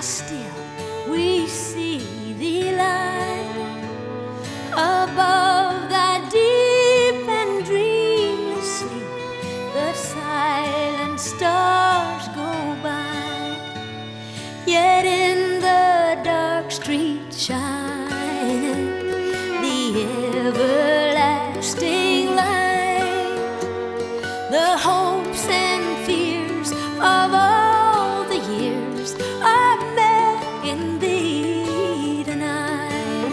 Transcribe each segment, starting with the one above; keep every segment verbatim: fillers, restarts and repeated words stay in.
still we see thee lie above thy deep and dreamless sleep. The silent stars go by, yet in the dark street shineth the everlasting light. The hopes and fears of all the years are met in thee tonight.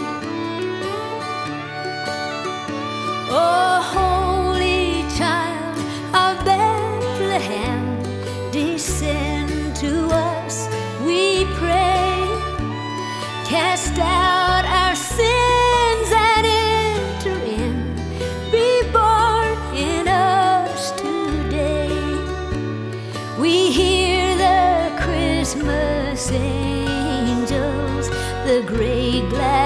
Oh, holy child of Bethlehem, descend to us, we pray. Cast out our sins and enter in. Be born in us today. We hear the Christmas angels, the great glad